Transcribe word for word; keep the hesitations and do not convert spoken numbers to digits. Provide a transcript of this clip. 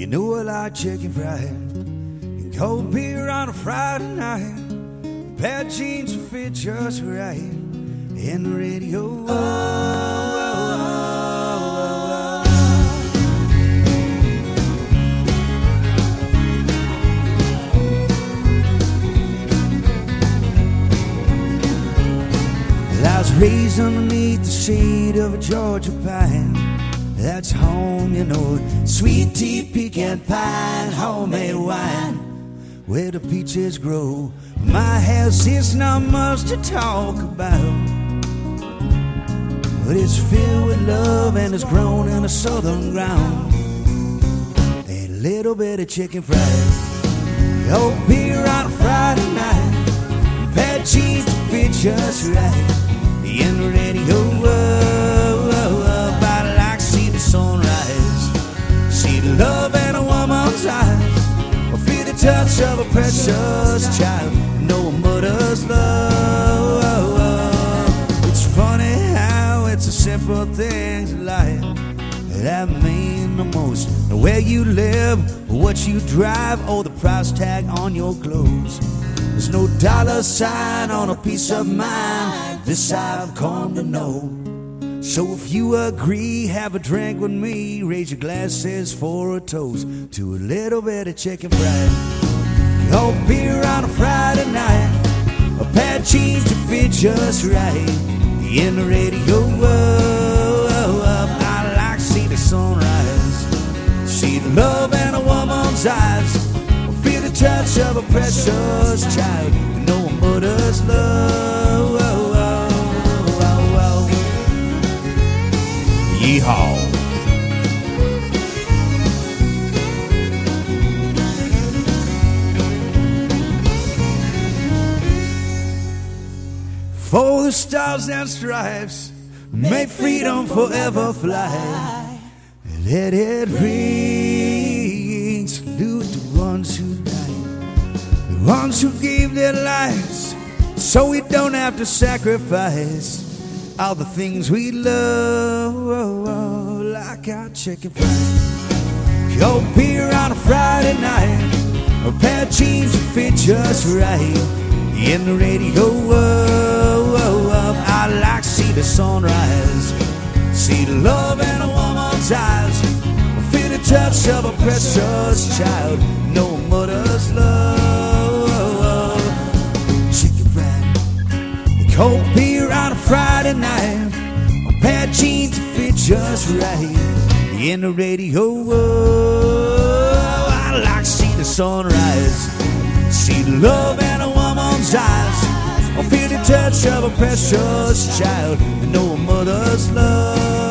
You know I like chicken fried and cold beer on a Friday night. Bad jeans will fit just right, and the radio. Oh, oh, oh, oh. I was raised underneath the shade of a Georgia pine. That's home, you know, sweet tea, pecan pie, homemade wine, where the peaches grow. My house is not much to talk about, but it's filled with love and it's grown in the southern ground. A little bit of chicken fried, old beer on a Friday night, bad cheese to fit just right, in the radio. Oh, oh, oh, I like to see the sunrise, see the love in a woman's eyes, or feel the touch of a precious child. No mother's love. It's funny how it's the simple things in life that mean the most. Where you live, what you drive, or the price tag on your clothes. There's no dollar sign on a piece of mind, this I've come to know. So if you agree, have a drink with me, raise your glasses for a toast to a little bit of chicken fried, old beer on a Friday night, a bad cheese to fit just right, in the radio. Oh, oh, oh. I like to see the sunrise, see the love in a woman's eyes, feel the touch of a precious child, know a mother's love. Oh, oh, oh, oh. Yeehaw. For the stars and stripes, may freedom forever fly. Let it ring, salute the ones who died, the ones who gave their lives, so we don't have to sacrifice all the things we love, oh, oh, like our chicken fried, cold beer on a Friday night, a pair of jeans that fit just right, in the radio. Oh, oh, oh. I like to see the sunrise, see the love in a woman's eyes, feel the touch of a precious child, no mother's love. Chicken fried, cold beer on a Friday night, a pair of jeans that fit just right, in the radio. Oh, I like to see the sunrise, see the love in a woman's eyes, or feel the touch of a precious child, and know a mother's love.